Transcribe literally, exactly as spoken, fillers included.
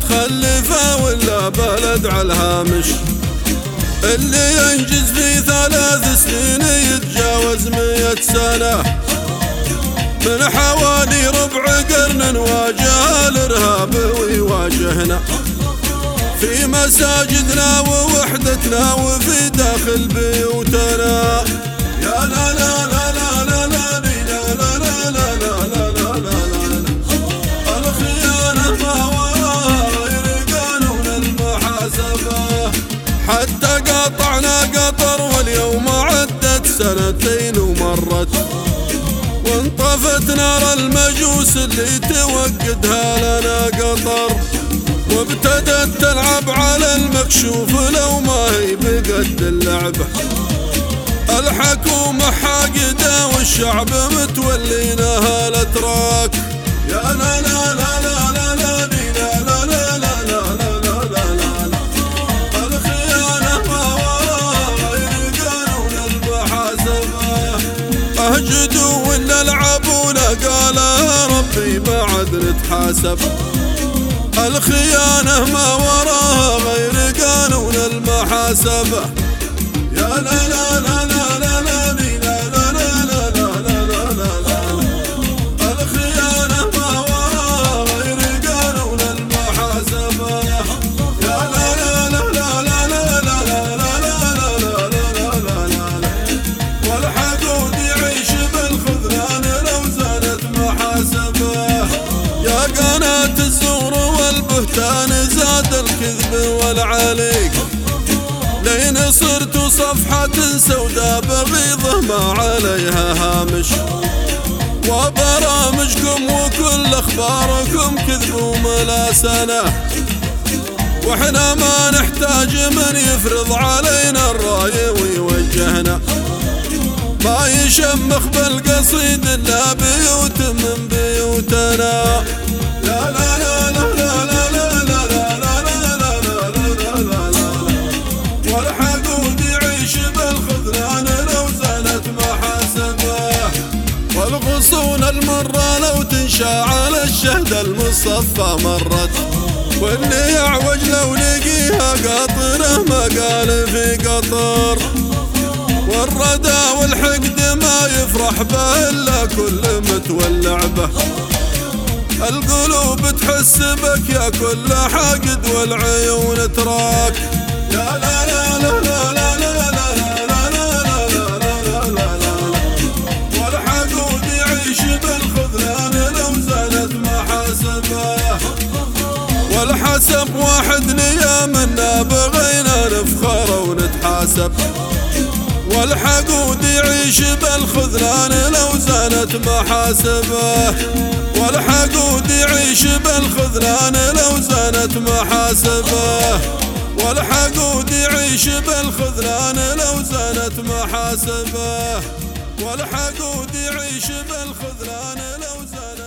متخلفة ولا بلد على الهامش، اللي ينجز في ثلاث سنين يتجاوز مية سنة. من حوالي ربع قرن نواجه الإرهاب ويواجهنا في مساجدنا ووحدتنا وفي داخل بيوتنا. يا لا لا لا لا لا لا لا لا لا لا لا لا لا، الخيانة ما وراها غير قانون المحاسبة. حتى قطعنا قطر واليوم عدت سنتين ومرت، وانطفت نار المجوس اللي توقدها لنا قطر، وابتدت تلعب على المكشوف لو ما هي بقد اللعبة. الحكومة حاقدة والشعب متولينها الاتراك. يا لا لا لا لا لا لا لا لا لا لا لا لا لا، الخيانة ما وراها غير قانون المحاسبة. اهجدوا ولا العبوا قال ربي بعد نتحاسب. الخيانة ما وراها غير قانون المحاسبة. يا لا لا لا لا لا لا لا لا لا لا لا، الخيانة ما وراها غير قانون المحاسبة. يا لا لا لا لا لا لا لا لا لا لا لا، والحقود يعيش بالخذلان لو زادت محاسبة. يا قناة الزور والبهتان زاد الكذب والعليق، لين صرت صفحة سوداء بغيضة ما عليها هامش. وبرامجكم وكل اخباركم كذب وملاسنة، واحنا ما نحتاج من يفرض علينا الراي ويوجهنا. ما يشمخ بالقصيد الا بيوت من بيوتنا. لا لا لا لا لا لا لا لا لا لا لا لا لا، والحقود يعيش بالخذلان لو زالت محاسبة. والغصون المرة لو تنشا على الشهد المصفى مرت، واللي يعوج لو لقيها قاطره ما قال في قطر. والردى والحقد ما يفرح به الا كل متولع به، القلوب تحس بك يا كل حاقد والعيون تراك. يا لا لا لا لا لا لا لا لا لا لا لا، والحقود يعيش بالخذلان لو زالت محاسبة. والحسب واحد نيا منا بغينا نفخر ونتحاسب. والحقود يعيش بالخذلان لو زالت محاسبة. والحقود يعيش بالخذلان لو زالت محاسبة. والحقود يعيش بالخذلان لو زالت محاسبة. والحقود يعيش بالخذلان لو زالت